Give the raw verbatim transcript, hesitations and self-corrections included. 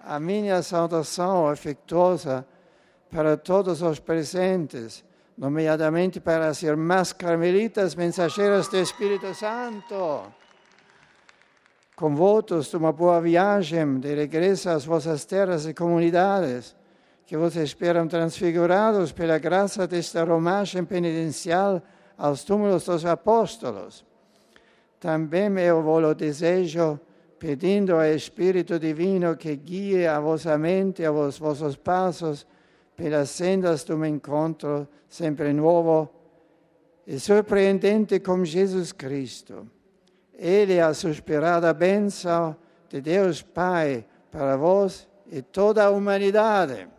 a minha saudação afetuosa para todos os presentes, nomeadamente para as irmãs carmelitas mensageiras do Espírito Santo. Com votos de uma boa viagem de regresso às vossas terras e comunidades, que vos esperam transfigurados pela graça desta romagem penitencial aos túmulos dos apóstolos. Também eu vos desejo, pedindo ao Espírito Divino que guie a vossa mente e a vos vossos passos pelas sendas de um encontro sempre novo e surpreendente com Jesus Cristo. Ele é a suspirada bênção de Deus Pai para vós e toda a humanidade.